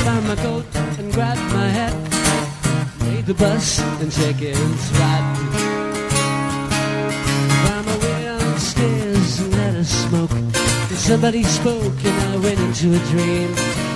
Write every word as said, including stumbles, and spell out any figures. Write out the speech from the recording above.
found my coat and grabbed my hat, made the bus and seconds flat. Found my way downstairs and let her smoke. And somebody spoke and I went into a dream.